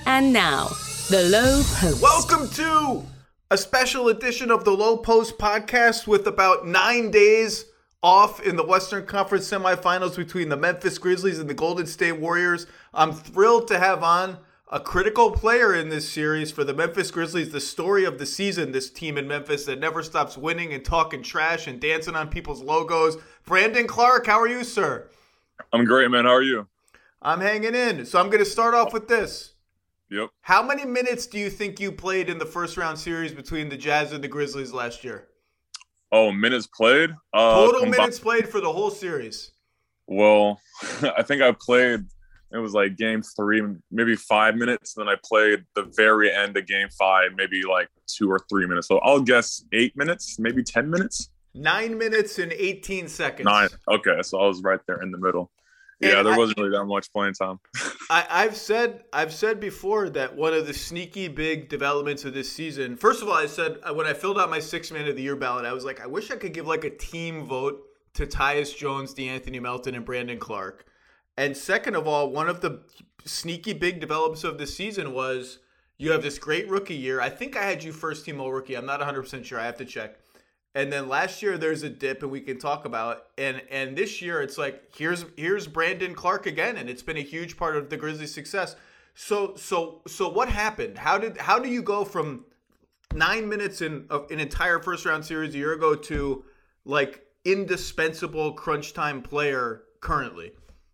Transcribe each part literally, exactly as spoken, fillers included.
And now, The Low Post. Welcome to a special edition of The Low Post podcast with about nine days off in the Western Conference semifinals between the Memphis Grizzlies and the Golden State Warriors. I'm thrilled to have on a critical player in this series for the Memphis Grizzlies, the story of the season, this team in Memphis that never stops winning and talking trash and dancing on people's logos. Brandon Clarke, how are you, sir? I'm great, man. How are you? I'm hanging in. So I'm going to start off with this. Yep. How many minutes do you think you played in the first round series between the Jazz and the Grizzlies last year? Oh, minutes played? Uh, Total combi- minutes played for the whole series. Well, I think I played, it was like game three, maybe five minutes. And then I played the very end of game five, maybe like two or three minutes. So I'll guess eight minutes, maybe ten minutes. Nine minutes and eighteen seconds. Nine. Okay, so I was right there in the middle. Yeah, And there I- wasn't really that much playing time. I, I've said I've said before that one of the sneaky big developments of this season. First of all, I said when I filled out my six man of the year ballot, I was like, I wish I could give like a team vote to Tyus Jones, DeAnthony Melton, and Brandon Clarke. And second of all, one of the sneaky big developments of this season was you have this great rookie year. I think I had you first team all rookie. I'm not one hundred percent sure. I have to check. And then last year there's a dip, and we can talk about it. And and this year it's like here's here's Brandon Clarke again, and it's been a huge part of the Grizzlies' success. So so so what happened? How did how do you go from nine minutes in of an entire first round series a year ago to like indispensable crunch time player currently?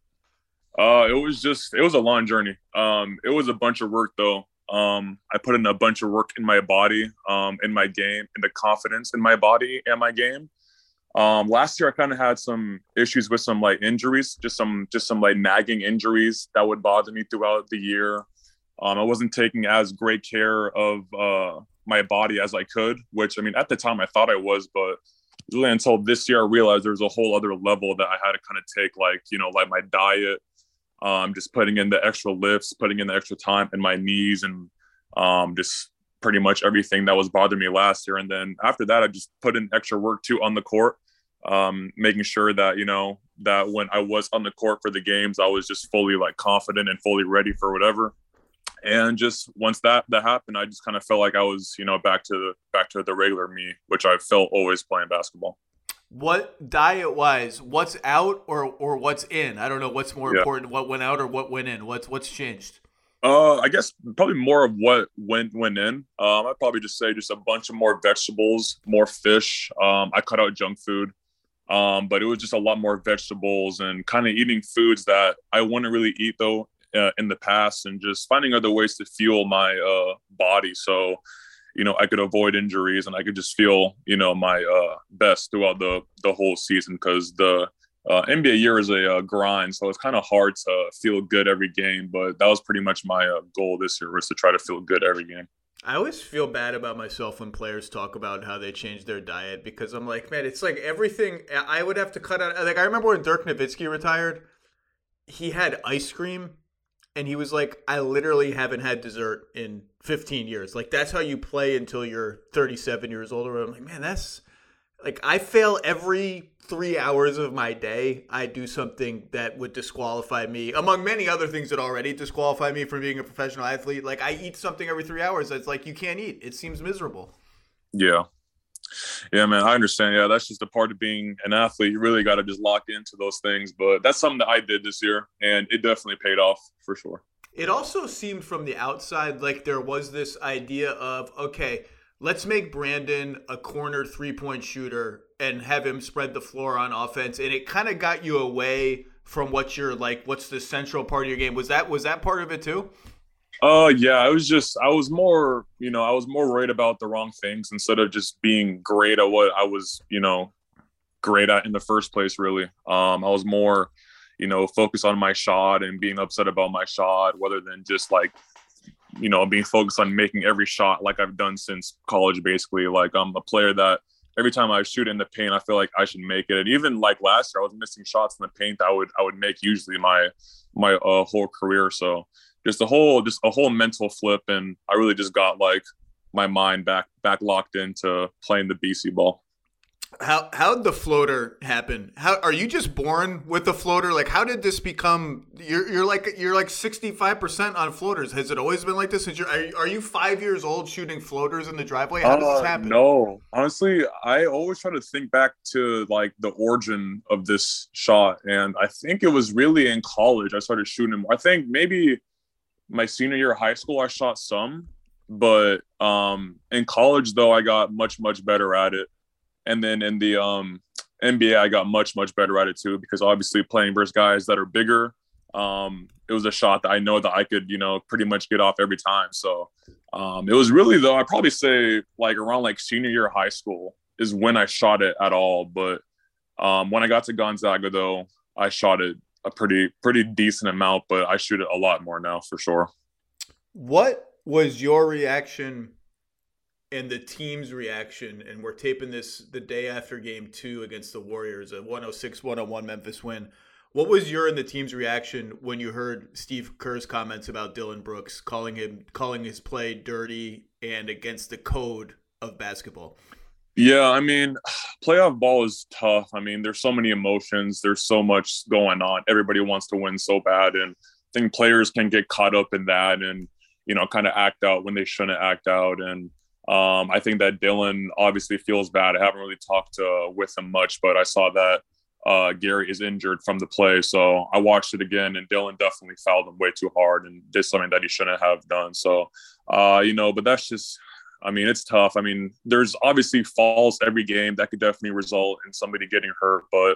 Uh, it was just, it was a long journey. Um, it was a bunch of work though. Um, I put in a bunch of work in my body, um, in my game, in the confidence in my body and my game. Um, last year I kind of had some issues with some like injuries, just some, just some like nagging injuries that would bother me throughout the year. Um, I wasn't taking as great care of, uh, my body as I could, which I mean, at the time I thought I was, but really until this year, I realized there was a whole other level that I had to kind of take, like, you know, like my diet, um, just putting in the extra lifts, putting in the extra time in my knees, and um, just pretty much everything that was bothering me last year. And then after that, I just put in extra work too on the court, um, making sure that, you know, that when I was on the court for the games, I was just fully like confident and fully ready for whatever. And just once that that happened, I just kind of felt like I was, you know, back to the back to the regular me, which I felt always playing basketball. What diet wise, what's out or or what's in? I don't know what's more Yeah. important, what went out or what went in. What's what's changed? Uh, I guess probably more of what went went in. Um, I'd probably just say just a bunch of more vegetables, more fish. Um, I cut out junk food, um, but it was just a lot more vegetables and kind of eating foods that I wouldn't really eat though uh, in the past, and just finding other ways to fuel my uh, body. So, you know, I could avoid injuries and I could just feel, you know, my uh, best throughout the the whole season, because the uh, N B A year is a uh, grind, so it's kind of hard to feel good every game. But that was pretty much my uh, goal this year, was to try to feel good every game. I always feel bad about myself when players talk about how they change their diet, because I'm like, man, it's like everything I would have to cut out. Like I remember when Dirk Nowitzki retired, he had ice cream. And he was like, I literally haven't had dessert in fifteen years. Like, that's how you play until you're thirty-seven years old. I'm like, man, that's like, I fail every three hours of my day. I do something that would disqualify me, among many other things that already disqualify me from being a professional athlete. Like, I eat something every three hours that's like, you can't eat. It seems miserable. Yeah. Yeah, man, I understand. Yeah, that's just a part of being an athlete. You really got to just lock into those things. But that's something that I did this year, and it definitely paid off for sure. It also seemed from the outside like there was this idea of, okay, let's make Brandon a corner three-point shooter and have him spread the floor on offense. And it kind of got you away from what you're like, what's the central part of your game. Was that was that part of it too? Uh, yeah, it was just, I was more, you know, I was more worried about the wrong things instead of just being great at what I was, you know, great at in the first place, really. Um, I was more, you know, focused on my shot and being upset about my shot, rather than just like, you know, being focused on making every shot like I've done since college, basically. Like, I'm a player that every time I shoot in the paint, I feel like I should make it. And even like last year, I was missing shots in the paint that I would, I would make usually my, my uh, whole career. So just a whole, just a whole mental flip. And I really just got like my mind back, back locked into playing the B C ball. How how'd the floater happen? How are you just born with the floater? Like, how did this become? You're you're like you're like sixty five percent on floaters. Has it always been like this? Since you're, are, you- are you five years old shooting floaters in the driveway? How does this Uh, happen? no, honestly, I always try to think back to like the origin of this shot, and I think it was really in college I started shooting them. I think maybe my senior year of high school I shot some, but um, in college though I got much much better at it, and then in the um, N B A I got much much better at it too because obviously playing versus guys that are bigger, um, it was a shot that I know that I could you know pretty much get off every time. So um, it was really though I'd probably say like around like senior year of high school is when I shot it at all. But um, when I got to Gonzaga though, I shot it a pretty pretty decent amount, but I shoot it a lot more now for sure. What was your reaction and the team's reaction? And we're taping this the day after game two against the Warriors, a one oh six one oh one Memphis win. What was your and the team's reaction when you heard Steve Kerr's comments about Dillon Brooks, calling him calling his play dirty and against the code of basketball? Yeah, I mean, playoff ball is tough. I mean, there's so many emotions. There's so much going on. Everybody wants to win so bad. And I think players can get caught up in that and, you know, kind of act out when they shouldn't act out. And um, I think that Dillon obviously feels bad. I haven't really talked uh, with him much, but I saw that uh, Gary is injured from the play. So I watched it again, and Dillon definitely fouled him way too hard and did something that he shouldn't have done. So, uh, you know, but that's just – I mean, it's tough. I mean, there's obviously falls every game that could definitely result in somebody getting hurt. But,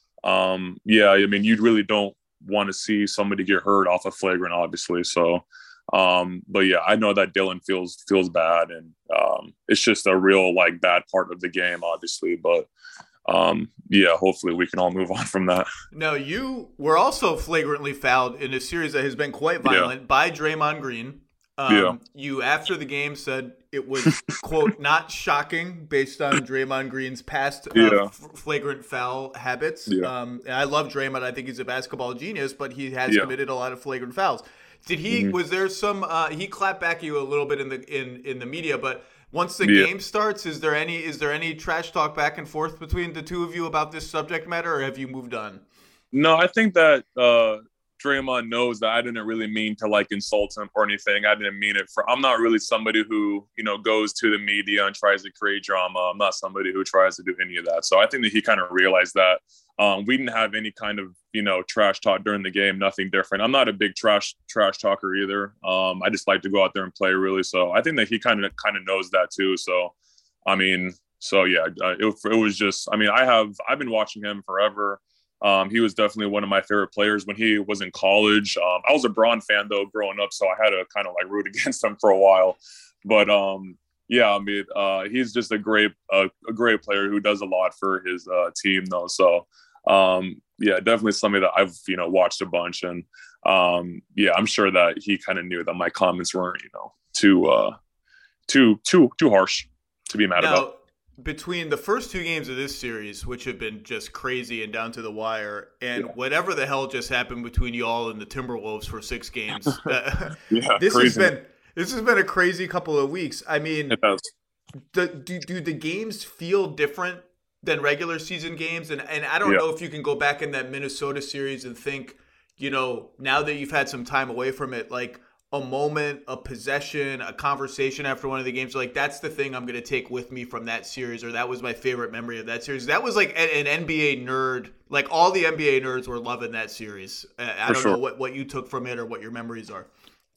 um, yeah, I mean, you really don't want to see somebody get hurt off a flagrant, obviously. So, um, but, yeah, I know that Dillon feels feels bad. And um, it's just a real, like, bad part of the game, obviously. But, um, yeah, hopefully we can all move on from that. Now, you were also flagrantly fouled in a series that has been quite violent Yeah. by Draymond Green. Um, Yeah. You, after the game, said it was, quote, not shocking based on Draymond Green's past uh, Yeah. f- flagrant foul habits. Yeah. Um, and I love Draymond. I think he's a basketball genius, but he has Yeah. committed a lot of flagrant fouls. Did he, Mhm. was there some, uh, he clapped back at you a little bit in the in, in the media, but once the Yeah. game starts, is there any is there any trash talk back and forth between the two of you about this subject matter, or have you moved on? No, I think that uh, Draymond knows that I didn't really mean to like insult him or anything. I didn't mean it for. I'm not really somebody who you know goes to the media and tries to create drama. I'm not somebody who tries to do any of that. So I think that he kind of realized that um, we didn't have any kind of you know trash talk during the game. Nothing different. I'm not a big trash trash talker either. Um, I just like to go out there and play really. So I think that he kind of kind of knows that too. So I mean, so yeah, uh, it, it was just. I mean, I have I've been watching him forever. Um, he was definitely one of my favorite players when he was in college. Um, I was a Braun fan though growing up, so I had to kind of like root against him for a while. But um, yeah, I mean, uh, he's just a great, uh, a great player who does a lot for his uh, team though. So um, yeah, definitely somebody that I've you know watched a bunch, and um, yeah, I'm sure that he kind of knew that my comments weren't you know too, uh, too, too, too harsh to be mad Now, about. between the first two games of this series, which have been just crazy and down to the wire, and Yeah. whatever the hell just happened between y'all and the Timberwolves for six games, uh, Yeah, this crazy. has been this has been a crazy couple of weeks. I mean, It does. the, do do the games feel different than regular season games? And and I don't Yeah. know if you can go back in that Minnesota series and think, you know, now that you've had some time away from it, like a moment, a possession, a conversation after one of the games, like that's the thing I'm going to take with me from that series, or that was my favorite memory of that series. That was like an, an N B A nerd, like all the N B A nerds were loving that series. Uh, I For don't sure. know what, what you took from it or what your memories are.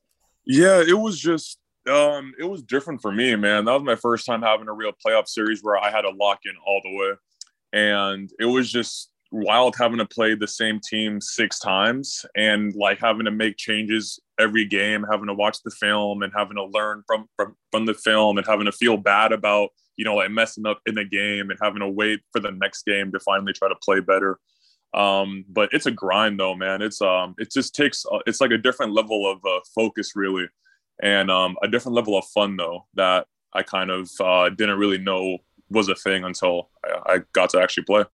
Yeah, it was just um it was different for me, man. That was my first time having a real playoff series where I had to lock in all the way. And it was just wild having to play the same team six times and like having to make changes every game, having to watch the film and having to learn from from, from the film and having to feel bad about, you know, like messing up in the game and having to wait for the next game to finally try to play better. Um, but it's a grind though, man. It's um, it just takes, uh, it's like a different level of uh, focus really. And um, a different level of fun though, that I kind of uh, didn't really know was a thing until I, I got to actually play.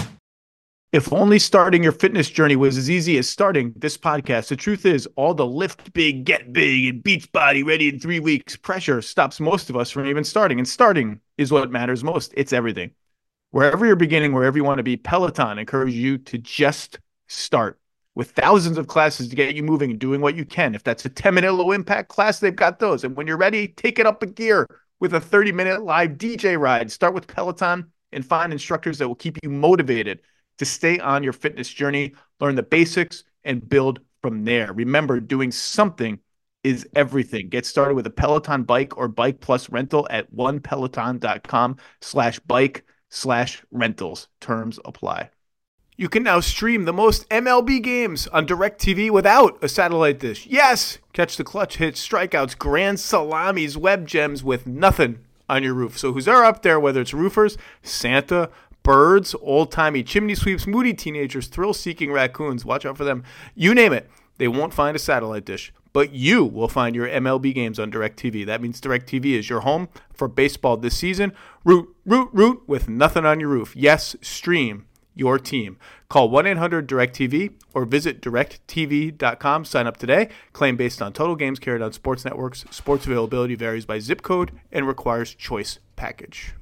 If only starting your fitness journey was as easy as starting this podcast. The truth is, all the lift big, get big, and Beachbody ready in three weeks pressure stops most of us from even starting. And starting is what matters most. It's everything. Wherever you're beginning, wherever you want to be, Peloton encourages you to just start. With thousands of classes to get you moving and doing what you can. If that's a ten-minute low-impact class, they've got those. And when you're ready, take it up a gear with a thirty-minute live D J ride. Start with Peloton and find instructors that will keep you motivated to stay on your fitness journey, learn the basics, and build from there. Remember, doing something is everything. Get started with a Peloton bike or bike plus rental at onepeloton.com slash bike slash rentals. Terms apply. You can now stream the most M L B games on DirecTV without a satellite dish. Yes! Catch the clutch hits, strikeouts, grand salamis, web gems with nothing on your roof. So who's there up there, whether it's roofers, Santa, birds, old-timey chimney sweeps, moody teenagers, thrill-seeking raccoons, watch out for them. You name it, they won't find a satellite dish. But you will find your M L B games on DirecTV. That means DirecTV is your home for baseball this season. Root, root, root with nothing on your roof. Yes, stream your team. Call one eight hundred direct T V or visit direct T V dot com. Sign up today. Claim based on total games carried on sports networks. Sports availability varies by zip code and requires choice package.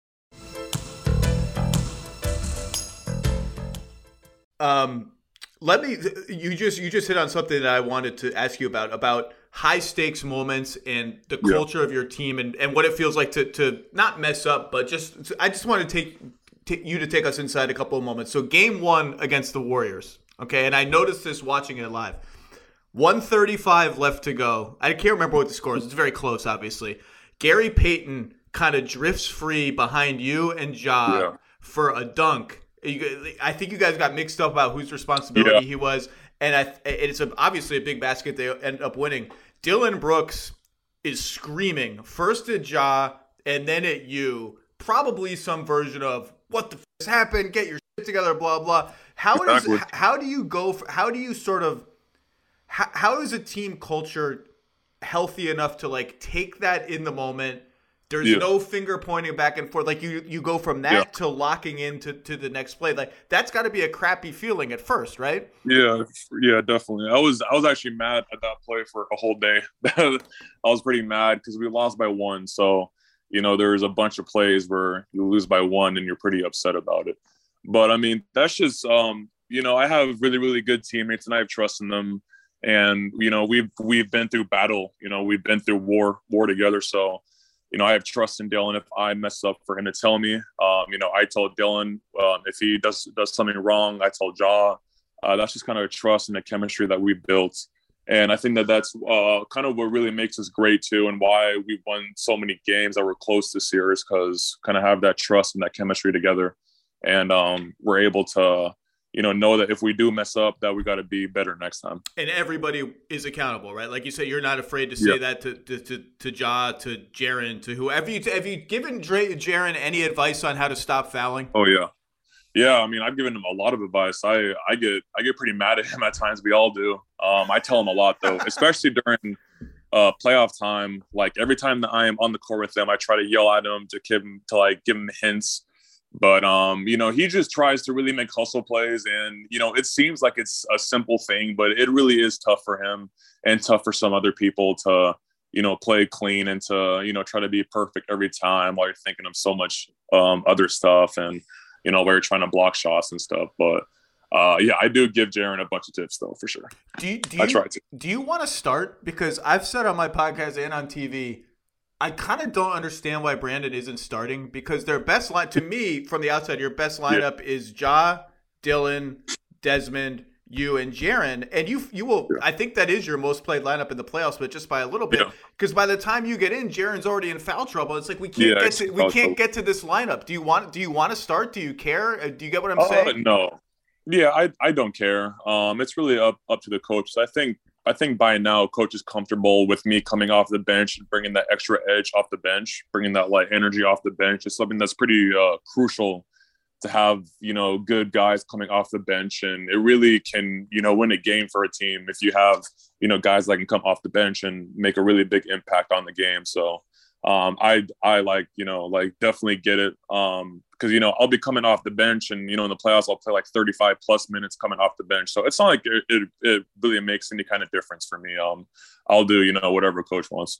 Um, let me. You just you just hit on something that I wanted to ask you about about high stakes moments and the Yeah. culture of your team and, and what it feels like to to not mess up, but just I just want to take. you to take us inside a couple of moments. So game one against the Warriors, okay? And I noticed this watching it live. one thirty-five left to go. I can't remember what the score is. It's very close, obviously. Gary Payton kind of drifts free behind you and Ja Yeah. for a dunk. You, I think you guys got mixed up about whose responsibility Yeah. he was. And I, it's a, obviously a big basket. They end up winning. Dylan Brooks is screaming first at Ja and then at you. Probably some version of what the f- has happened, get your shit together, blah, blah. How does, Exactly. how do you go, for, how do you sort of, how, how is a team culture healthy enough to like take that in the moment? There's Yeah. no finger pointing back and forth. Like you, you go from that Yeah. to locking into to the next play. Like that's got to be a crappy feeling at first, right? Yeah, yeah, definitely. I was I was actually mad at that play for a whole day. I was pretty mad because we lost by one. So, you know, there's a bunch of plays where you lose by one and you're pretty upset about it. But I mean, that's just um, you know, I have really, really good teammates and I have trust in them. And, you know, we've we've been through battle, you know, we've been through war, war together. So, you know, I have trust in Dylan. If I mess up, for him to tell me. Um, you know, I told Dylan um, if he does does something wrong, I told Ja. Uh, that's just kind of a trust and a chemistry that we built. And I think that that's uh, kind of what really makes us great too, and why we've won so many games that were close this year is because kind of have that trust and that chemistry together. And um, we're able to, you know, know that if we do mess up, that we got to be better next time. And everybody is accountable, right? Like you said, you're not afraid to say Yeah. that to to to, to Ja, to Jaren, to whoever. You, have you given Dre, Jaren any advice on how to stop fouling? Oh yeah, yeah. I mean, I've given him a lot of advice. I I get I get pretty mad at him at times. We all do. Um, I tell him a lot though, especially during uh, playoff time. Like every time that I am on the court with them, I try to yell at him to give him to like give him hints. But, um, you know, he just tries to really make hustle plays. And, you know, it seems like it's a simple thing, but it really is tough for him and tough for some other people to, you know, play clean and to, you know, try to be perfect every time while you're thinking of so much um, other stuff and, you know, where you're trying to block shots and stuff. But, uh, yeah, I do give Jaren a bunch of tips, though, for sure. Do you, do I you, try to. Do you want to start? Because I've said on my podcast and on T V, I kind of don't understand why Brandon isn't starting because their best line, to me, from the outside, your best lineup yeah. is Ja, Dylan, Desmond, you, and Jaren. And you you will, yeah. I think that is your most played lineup in the playoffs, but just by a little bit. Because yeah. by the time you get in, Jaren's already in foul trouble. It's like we can't yeah, get to we can't trouble. get to this lineup. Do you want Do you want to start? Do you care? Do you get what I'm uh, saying? No. Yeah, I I don't care. Um, it's really up up to the coach. I think. I think by now, coach is comfortable with me coming off the bench and bringing that extra edge off the bench, bringing that like energy off the bench. It's something that's pretty uh, crucial to have, you know, good guys coming off the bench. And it really can, you know, win a game for a team if you have, you know, guys that can come off the bench and make a really big impact on the game. So um, I, I like, you know, like definitely get it. Um, Because, you know, I'll be coming off the bench and, you know, in the playoffs, I'll play like thirty-five plus minutes coming off the bench. So it's not like it, it, it really makes any kind of difference for me. Um, I'll do, you know, whatever coach wants.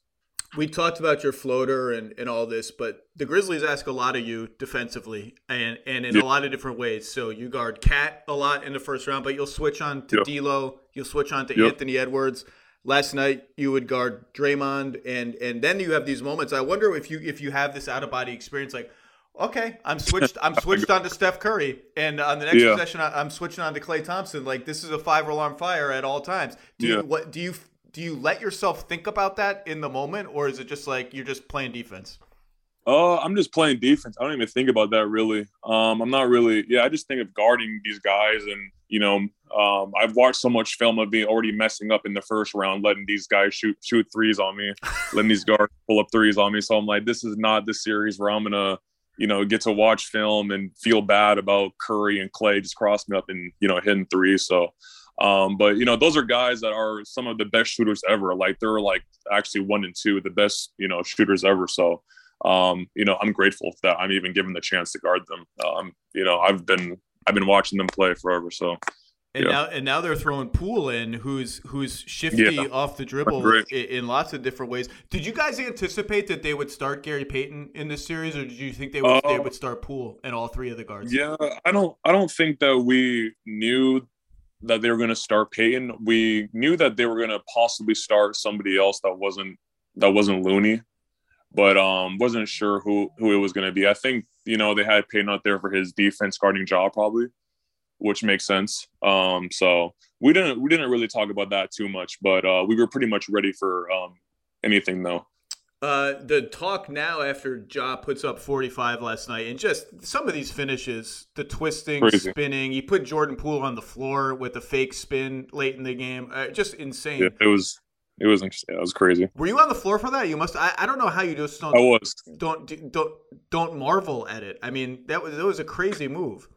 we talked about your floater and, and all this, but the Grizzlies ask a lot of you defensively and, and in yeah. a lot of different ways. So you guard Cat a lot in the first round, but you'll switch on to yep. D'Lo. You'll switch on to yep. Anthony Edwards. Last night you would guard Draymond, and and then you have these moments. I wonder if you if you have this out of body experience, like, okay, I'm switched. I'm switched on to Steph Curry, and on the next yeah. possession, I'm switching on to Klay Thompson. Like, this is a five alarm fire at all times. Do yeah. you what do you do you let yourself think about that in the moment, or is it just like you're just playing defense? Uh, I'm just playing defense. I don't even think about that really. Um, I'm not really. Yeah, I just think of guarding these guys, and you know, um, I've watched so much film of being already messing up in the first round, letting these guys shoot shoot threes on me, letting these guards pull up threes on me. So I'm like, this is not the series where I'm gonna, you know, get to watch film and feel bad about Curry and Klay just crossing me up and, you know, hitting threes. So, um, but you know, those are guys that are some of the best shooters ever. Like they're like actually one and two, the best, you know, shooters ever. So. Um, you know, I'm grateful that I'm even given the chance to guard them. Um, you know, I've been I've been watching them play forever. So, and yeah. now and now they're throwing Poole in, who's who's shifty yeah. off the dribble in, in lots of different ways. Did you guys anticipate that they would start Gary Payton in this series, or did you think they would uh, they would start Poole and all three of the guards? Yeah, I don't I don't think that we knew that they were going to start Payton. We knew that they were going to possibly start somebody else that wasn't that wasn't Looney. But um, wasn't sure who, who it was going to be. I think, you know, they had Payton out there for his defense guarding job probably, which makes sense. Um, so we didn't we didn't really talk about that too much, but uh, we were pretty much ready for um, anything though. Uh, the talk now after Ja puts up forty-five last night, and just some of these finishes, the twisting, Crazy. spinning. He put Jordan Poole on the floor with a fake spin late in the game. Uh, just insane. Yeah, it was. It was interesting. It was crazy. Were you on the floor for that? You must. I, I don't know how you just don't. I was. Don't don't don't marvel at it. I mean, that was that was a crazy move.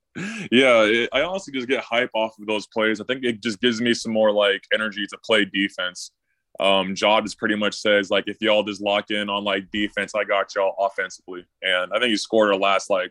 Yeah, it, I honestly just get hype off of those plays. I think it just gives me some more like energy to play defense. Um, Ja just pretty much says like, if y'all just lock in on like defense, I got y'all offensively. And I think he scored our last like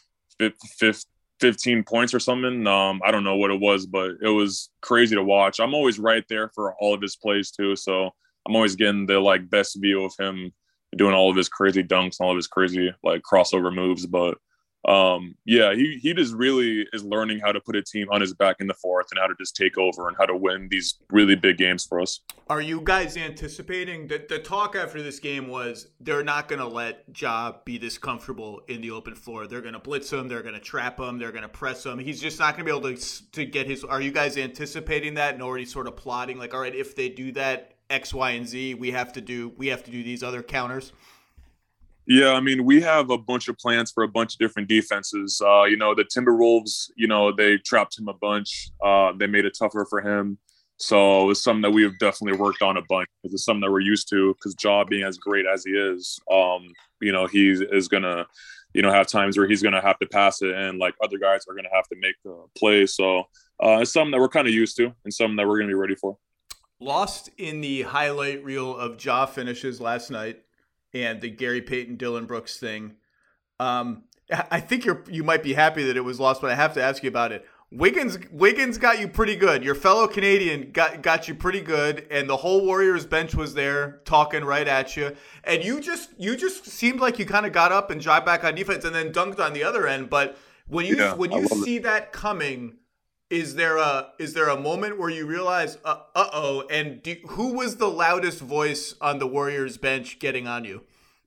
fifth. fifteen points or something. Um, I don't know what it was, but it was crazy to watch. I'm always right there for all of his plays too. So I'm always getting the like best view of him doing all of his crazy dunks and all of his crazy like crossover moves. But um, yeah, he, he just really is learning how to put a team on his back in the fourth and how to just take over and how to win these really big games for us. Are you guys anticipating that the talk after this game was they're not going to let Ja be this comfortable in the open floor? They're going to blitz him. They're going to trap him. They're going to press him. He's just not going to be able to, to get his – are you guys anticipating that and already sort of plotting like, all right, if they do that X, Y, and Z, we have to do we have to do these other counters? Yeah, I mean, we have a bunch of plans for a bunch of different defenses. Uh, you know, the Timberwolves, you know, they trapped him a bunch. Uh, they made it tougher for him. So it's something that we have definitely worked on a bunch. It's something that we're used to because Ja being as great as he is, um, you know, he is going to, you know, have times where he's going to have to pass it and like other guys are going to have to make the play. So uh, it's something that we're kind of used to and something that we're going to be ready for. Lost in the highlight reel of Ja finishes last night and the Gary Payton, Dillon Brooks thing. Um, I think you're you might be happy that it was lost, but I have to ask you about it. Wiggins Wiggins got you pretty good. Your fellow Canadian got got you pretty good, and the whole Warriors bench was there talking right at you. And you just you just seemed like you kind of got up and jogged back on defense, and then dunked on the other end. But when you yeah, when you see it. that coming, is there a is there a moment where you realize, uh oh? And do, who was the loudest voice on the Warriors bench getting on you?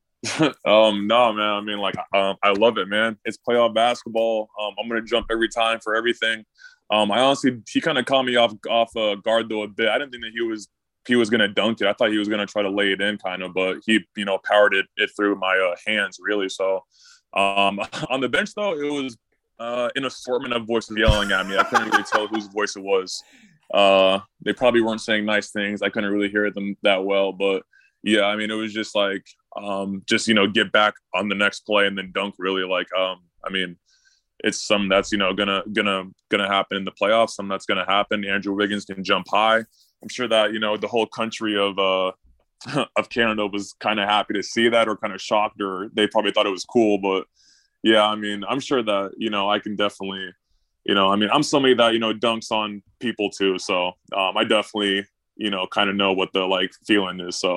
um, no, man. I mean, like, um, I love it, man. It's playoff basketball. Um, I'm gonna jump every time for everything. Um, I honestly, he kind of caught me off off uh, guard though a bit. I didn't think that he was he was gonna dunk it. I thought he was gonna try to lay it in, kind of, but he, you know, powered it it through my uh, hands really. So, um, on the bench though, it was uh, an assortment of voices yelling at me. I couldn't really tell whose voice it was. Uh, they probably weren't saying nice things. I couldn't really hear them that well, but yeah, I mean, it was just like. Um, just, you know, get back on the next play and then dunk really like, um, I mean, it's something that's, you know, gonna, gonna, gonna happen in the playoffs. Something that's gonna happen. Andrew Wiggins can jump high. I'm sure that, you know, the whole country of, uh, of Canada was kind of happy to see that or kind of shocked or they probably thought it was cool. But yeah, I mean, I'm sure that, you know, I can definitely, you know, I mean, I'm somebody that, you know, dunks on people too. So, um, I definitely, you know, kind of know what the like feeling is. So,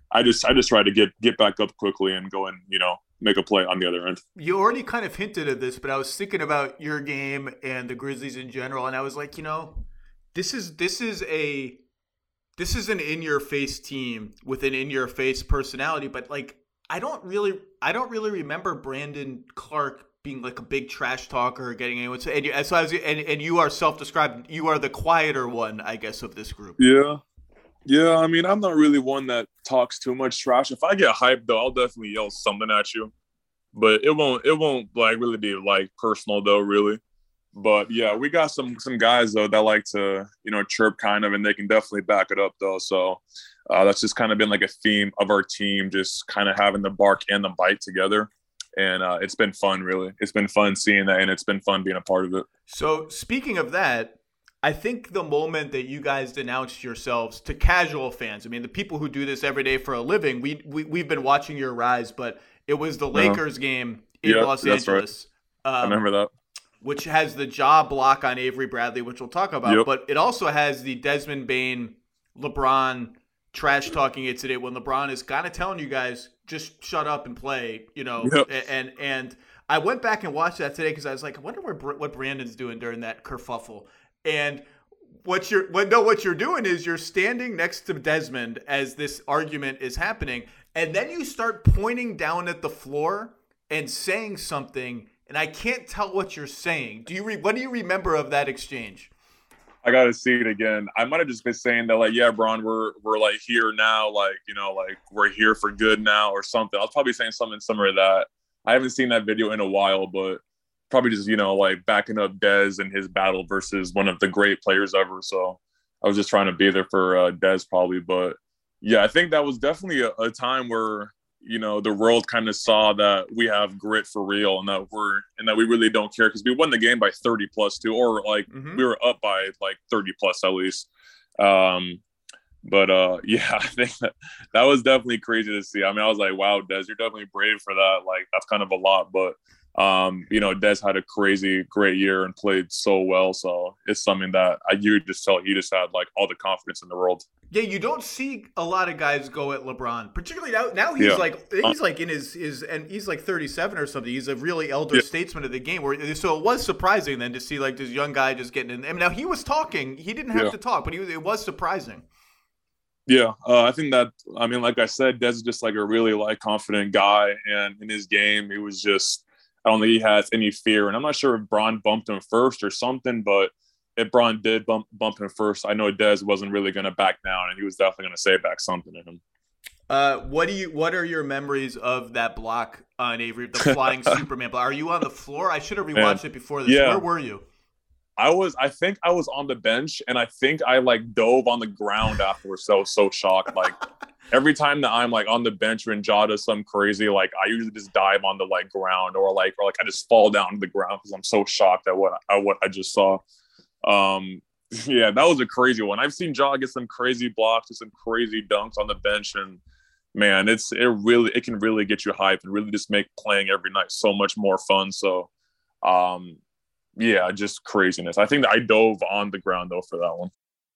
I just I just try to get get back up quickly and go and, you know, make a play on the other end. You already kind of hinted at this, but I was thinking about your game and the Grizzlies in general, and I was like, you know, this is this is a this is an in-your-face team with an in-your-face personality, but like I don't really I don't really remember Brandon Clarke being like a big trash talker or getting anyone to, and you, so I was, and, and you are self-described, you are the quieter one, I guess, of this group. Yeah. Yeah, I mean, I'm not really one that talks too much trash. If I get hyped, though, I'll definitely yell something at you. But it won't, it won't like really be like personal, though, really. But yeah, we got some some guys though that like to, you know, chirp kind of, and they can definitely back it up though. So uh, that's just kind of been like a theme of our team, just kind of having the bark and the bite together. And uh, it's been fun, really. It's been fun seeing that, and it's been fun being a part of it. So speaking of that, I think the moment that you guys denounced yourselves to casual fans, I mean, the people who do this every day for a living, we, we, we've been watching your rise, but it was the Lakers uh-huh. game in yeah, Los that's Angeles. Right. Um, I remember that. Which has the jaw block on Avery Bradley, which we'll talk about. Yep. But it also has the Desmond Bane, LeBron trash-talking incident when LeBron is kind of telling you guys, just shut up and play, you know. Yep. And and I went back and watched that today because I was like, I wonder where, what Brandon's doing during that kerfuffle. And what you're what no what you're doing is you're standing next to Desmond as this argument is happening, and then you start pointing down at the floor and saying something, and I can't tell what you're saying. Do you re- what do you remember of that exchange? I gotta see it again. I might have just been saying that, like, yeah, Bron, we're we're like here now, like, you know, like we're here for good now or something. I was probably saying something similar to that. I haven't seen that video in a while, but probably just, you know, like backing up Dez and his battle versus one of the great players ever. So I was just trying to be there for uh, Dez probably. But yeah, I think that was definitely a, a time where, you know, the world kind of saw that we have grit for real and that we're and that we really don't care because we won the game by thirty plus too, or like mm-hmm. we were up by like thirty plus at least. Um, but uh, yeah, I think that, that was definitely crazy to see. I mean, I was like, wow, Dez, you're definitely brave for that. Like, that's kind of a lot, but Um, you know, Dez had a crazy, great year and played so well. So it's something that I, you just felt he just had like all the confidence in the world. Yeah, you don't see a lot of guys go at LeBron, particularly now. Now he's yeah. like he's like in his his and he's like thirty-seven or something. He's a really elder yeah. statesman of the game. Where so it was surprising then to see like this young guy just getting in. I mean, now he was talking. He didn't have yeah. to talk, but he was, it was surprising. Yeah, uh, I think that, I mean, like I said, Dez is just like a really like confident guy, and in his game, he was just. I don't think he has any fear. And I'm not sure if Bron bumped him first or something, but if Bron did bump, bump him first, I know Dez wasn't really going to back down, and he was definitely going to say back something to him. Uh, what do you? What are your memories of that block on Avery, the flying Superman block? Are you on the floor? I should have rewatched Man. it before this. Yeah. Where were you? I was, I think I was on the bench, and I think I like dove on the ground afterwards. So I was so shocked. Like every time that I'm like on the bench when Ja does something crazy, like I usually just dive on the like ground or like, or like I just fall down to the ground because I'm so shocked at what, at what I just saw. Um, yeah, that was a crazy one. I've seen Ja get some crazy blocks and some crazy dunks on the bench, and man, it's, it really, it can really get you hyped and really just make playing every night so much more fun. So, um, yeah, just craziness. I think that I dove on the ground, though, for that one.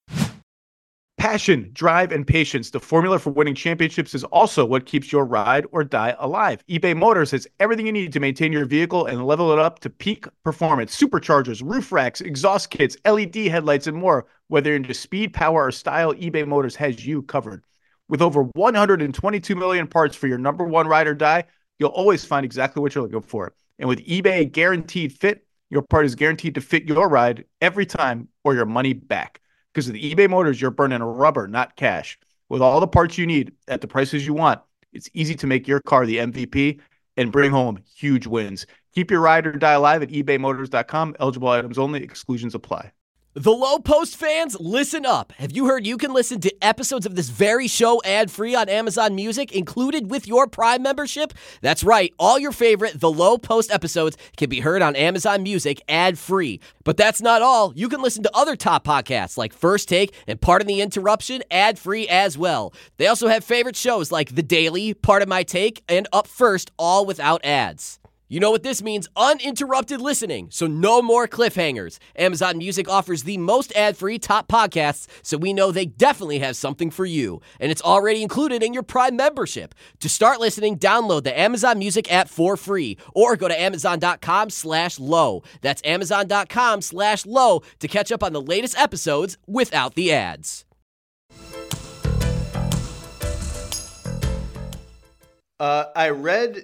Passion, drive, and patience. The formula for winning championships is also what keeps your ride or die alive. eBay Motors has everything you need to maintain your vehicle and level it up to peak performance. Superchargers, roof racks, exhaust kits, L E D headlights, and more. Whether you're into speed, power, or style, eBay Motors has you covered. With over one hundred twenty-two million parts for your number one ride or die, you'll always find exactly what you're looking for. And with eBay Guaranteed Fit, your part is guaranteed to fit your ride every time or your money back. Because with eBay Motors, you're burning rubber, not cash. With all the parts you need at the prices you want, it's easy to make your car the M V P and bring home huge wins. Keep your ride or die alive at ebay motors dot com. Eligible items only. Exclusions apply. The Low Post fans, listen up. Have you heard you can listen to episodes of this very show ad-free on Amazon Music, included with your Prime membership? That's right. All your favorite The Low Post episodes can be heard on Amazon Music ad-free. But that's not all. You can listen to other top podcasts like First Take and Pardon the Interruption ad-free as well. They also have favorite shows like The Daily, Part of My Take, and Up First, all without ads. You know what this means? Uninterrupted listening, so no more cliffhangers. Amazon Music offers the most ad-free top podcasts, so we know they definitely have something for you. And it's already included in your Prime membership. To start listening, download the Amazon Music app for free, or go to amazon.com slash low. That's amazon.com slash low to catch up on the latest episodes without the ads. Uh, I read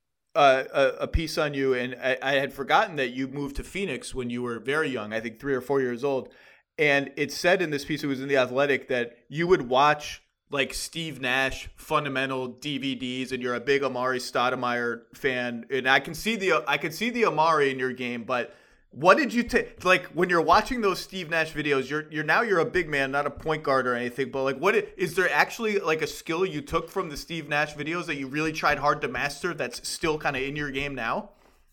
uh, a, a piece on you, and I, I had forgotten that you moved to Phoenix when you were very young, I think three or four years old. And it said in this piece, it was in The Athletic, that you would watch like Steve Nash fundamental D V Ds, and you're a big Amari Stoudemire fan. And I can see the I can see the Amari in your game, but what did you take? Like when you're watching those Steve Nash videos, you're you're now you're a big man, not a point guard or anything. But like, what is there actually like a skill you took from the Steve Nash videos that you really tried hard to master that's still kind of in your game now?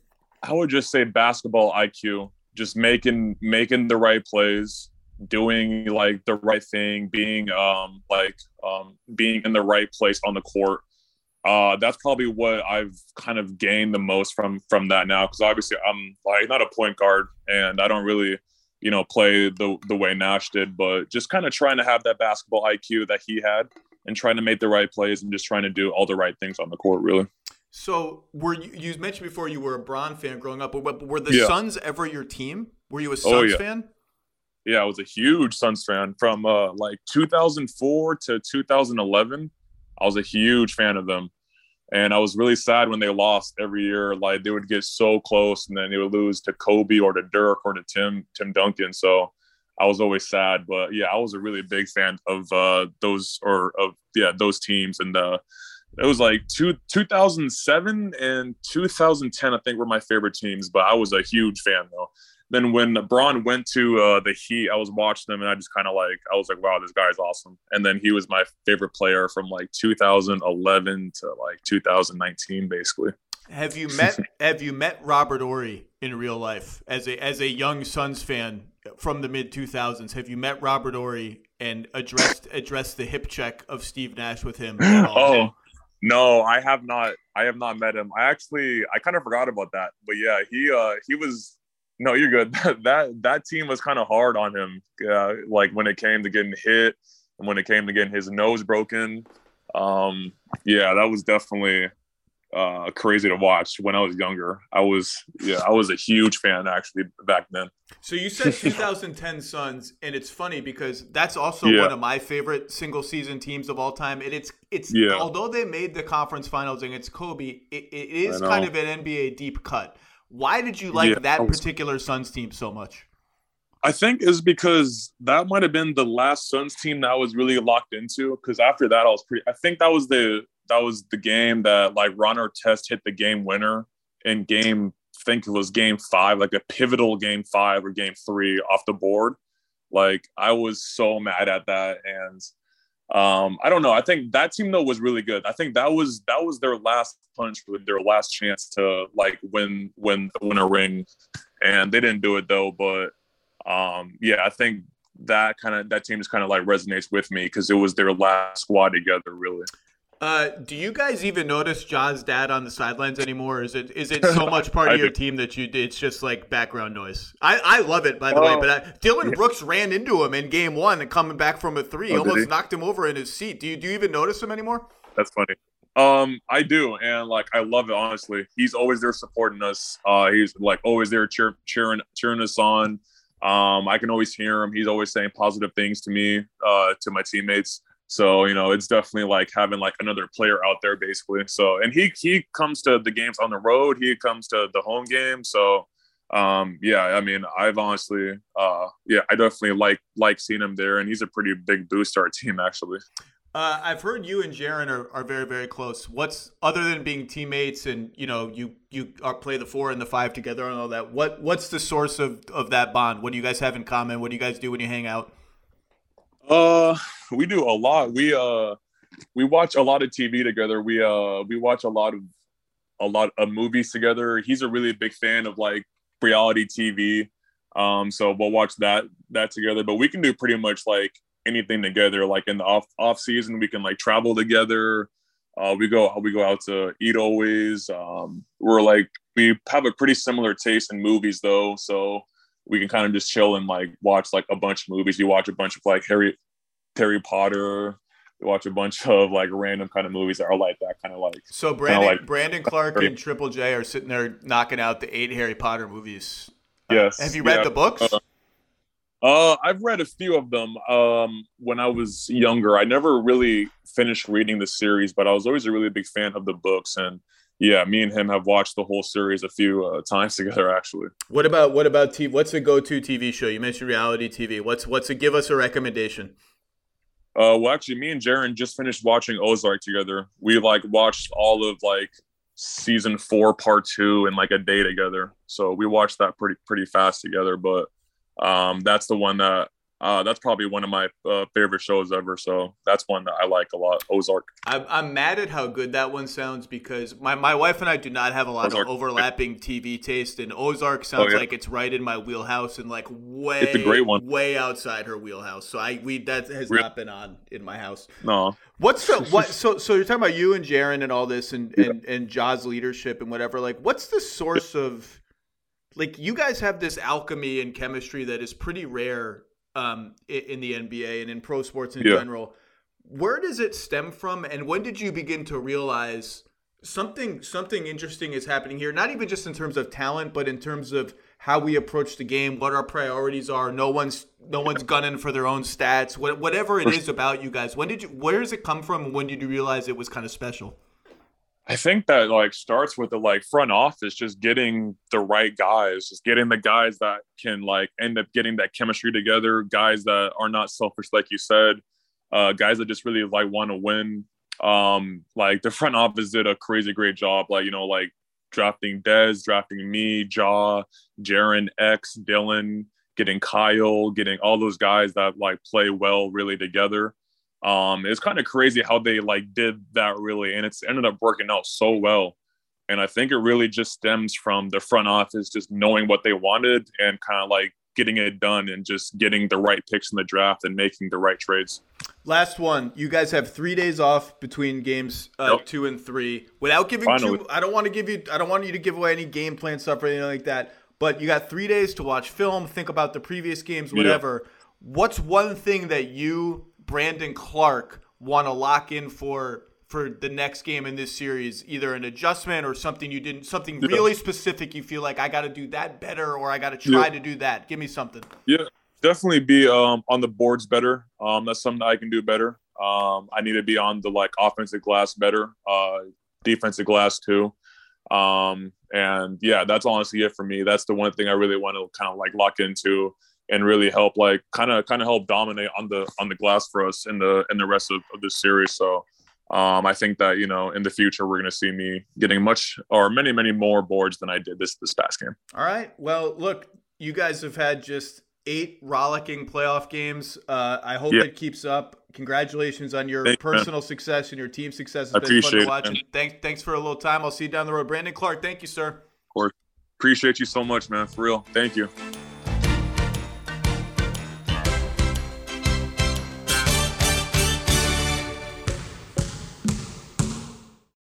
I would just say basketball I Q, just making making the right plays, doing like the right thing, being um like um being in the right place on the court. Uh, that's probably what I've kind of gained the most from from that now, because obviously I'm like not a point guard and I don't really, you know, play the the way Nash did, but just kind of trying to have that basketball I Q that he had and trying to make the right plays and just trying to do all the right things on the court, really. So were you, you mentioned before you were a Bron fan growing up, but were the Yeah. Suns ever your team? Were you a Suns Oh, yeah. fan? Yeah, I was a huge Suns fan from uh, like two thousand four to two thousand eleven. I was a huge fan of them. And I was really sad when they lost every year. Like they would get so close and then they would lose to Kobe or to Dirk or to Tim, Tim Duncan. So I was always sad, but yeah, I was a really big fan of uh, those or of, yeah, those teams. And uh, it was like two, two thousand seven and two thousand ten, I think were my favorite teams, but I was a huge fan though. Then when Bron went to uh, the Heat, I was watching them and I just kind of like, I was like, wow, this guy's awesome. And then he was my favorite player from like two thousand eleven to like two thousand nineteen, basically. Have you met Have you met Robert Horry in real life as a as a young Suns fan from the mid two thousands? Have you met Robert Horry and addressed addressed the hip check of Steve Nash with him at all? Oh, no, I have not. I have not met him. I actually, I kind of forgot about that. But yeah, he uh, he was. No, you're good. that that team was kind of hard on him, uh, like when it came to getting hit and when it came to getting his nose broken. Um, yeah, that was definitely uh, crazy to watch when I was younger. I was, yeah, I was a huge fan actually back then. So you said two thousand ten Suns, and it's funny because that's also Yeah. one of my favorite single season teams of all time. And it's it's Yeah. although they made the conference finals and it's Kobe, it, it is I know. kind of an N B A deep cut. Why did you like Yeah, that I was- particular Suns team so much? I think is because that might have been the last Suns team that I was really locked into. Because after that, I was pretty. I think that was the that was the game that like Ron Artest hit the game winner in game. I think it was game five, like a pivotal game five or game three off the board. Like I was so mad at that, and um, I don't know. I think that team though was really good. I think that was that was their last punch, with their last chance to like win win win a ring, and they didn't do it though. But um, yeah, I think that kind of that team just kind of like resonates with me because it was their last squad together, really. Uh, do you guys even notice Ja's dad on the sidelines anymore? Or is it is it so much part I of your do. team that you it's just like background noise? I, I love it, by the way. Oh, But I, Dylan yeah. Brooks ran into him in game one and coming back from a three, Oh, did almost he? knocked him over in his seat. Do you do you even notice him anymore? That's funny. Um, I do, and like I love it. Honestly, he's always there supporting us. Uh, he's like always there cheer, cheering cheering us on. Um, I can always hear him. He's always saying positive things to me, uh, to my teammates. So you know, it's definitely like having like another player out there, basically. So, and he he comes to the games on the road. He comes to the home game. So, um, yeah, I mean, I've honestly, uh, yeah, I definitely like like seeing him there, and he's a pretty big boost to our team, actually. Uh, I've heard you and Jaren are, are very, very close. What's other than being teammates and you know you you are, play the four and the five together and all that? What what's the source of, of that bond? What do you guys have in common? What do you guys do when you hang out? Uh, we do a lot. We uh, we watch a lot of T V together. We uh, we watch a lot of a lot of movies together. He's a really big fan of like reality T V. Um, so we'll watch that that together. But we can do pretty much like anything together. Like in the off off season, we can like travel together. Uh, we go we go out to eat always. Um, we're like we have a pretty similar taste in movies though, so we can kind of just chill and like watch like a bunch of movies. You watch a bunch of like Harry Harry Potter. We watch a bunch of like random kind of movies that are like that kind of like. So Brandon like, Brandon Clark and Triple J are sitting there knocking out the eight Harry Potter movies. Yes. Uh, have you read yeah. the books? Uh, uh, I've read a few of them um, when I was younger. I never really finished reading the series, but I was always a really big fan of the books. And yeah, me and him have watched the whole series a few uh, times together, actually. What about what about T V? What's a go-to T V show? You mentioned reality T V. What's what's a give us a recommendation? Uh, well, actually, me and Jaron just finished watching Ozark together. We like watched all of like season four, part two, in like a day together. So we watched that pretty pretty fast together. But um, that's the one that uh, that's probably one of my uh, favorite shows ever. So that's one that I like a lot, Ozark. I'm, I'm mad at how good that one sounds because my, my wife and I do not have a lot Ozark. of overlapping T V taste, and Ozark sounds Oh, yeah. like it's right in my wheelhouse and like way It's a great one. way outside her wheelhouse. So I we that has Really? not been on in my house. No. What's the what? So so you're talking about you and Jaron and all this and and and Ja's leadership and whatever. Like, what's the source of? Like, you guys have this alchemy and chemistry that is pretty rare um, in, in the N B A and in pro sports in Yeah. general. Where does it stem from, and when did you begin to realize something something interesting is happening here? Not even just in terms of talent, but in terms of how we approach the game, what our priorities are. No one's no one's gunning for their own stats. What, whatever it is about you guys, when did you? Where does it come from? When did you realize it was kind of special? I think that like starts with the like front office, just getting the right guys, just getting the guys that can like end up getting that chemistry together, guys that are not selfish, like you said, uh, guys that just really like want to win. Um, like the front office did a crazy great job, like, you know, like drafting Dez, drafting me, Ja, Jaron, X, Dylan, getting Kyle, getting all those guys that like play well really together. Um, it's kind of crazy how they like did that really, and it's ended up working out so well. And I think it really just stems from the front office just knowing what they wanted and kind of like getting it done and just getting the right picks in the draft and making the right trades. Last one. You guys have three days off between games uh, Yep. two and three. Without giving Finally. too, I don't want to give you. I don't want you to give away any game plan stuff or anything like that. But you got three days to watch film, think about the previous games, whatever. Yeah. What's one thing that you, Brandon Clark, want to lock in for for the next game in this series? Either an adjustment or something you didn't, something Yeah. really specific. You feel like I got to do that better, or I got to try Yeah. to do that. Give me something. Yeah, definitely be um, on the boards better. Um, that's something I can do better. Um, I need to be on the like offensive glass better, uh, defensive glass too. Um, and yeah, that's honestly it for me. That's the one thing I really want to kind of like lock into and really help like kind of kind of help dominate on the on the glass for us in the in the rest of, of this series. So um, I think that, you know, in the future we're going to see me getting much or many many more boards than I did this this past game. All right. Well, look, you guys have had just eight rollicking playoff games. Uh, I hope Yeah. it keeps up. Congratulations on your Thanks, personal success and your team success. It's I been fun appreciate to it, watch. man. And thanks, thanks for a little time. I'll see you down the road. Brandon Clark, thank you, sir. Or appreciate you so much, man. For real. Thank you.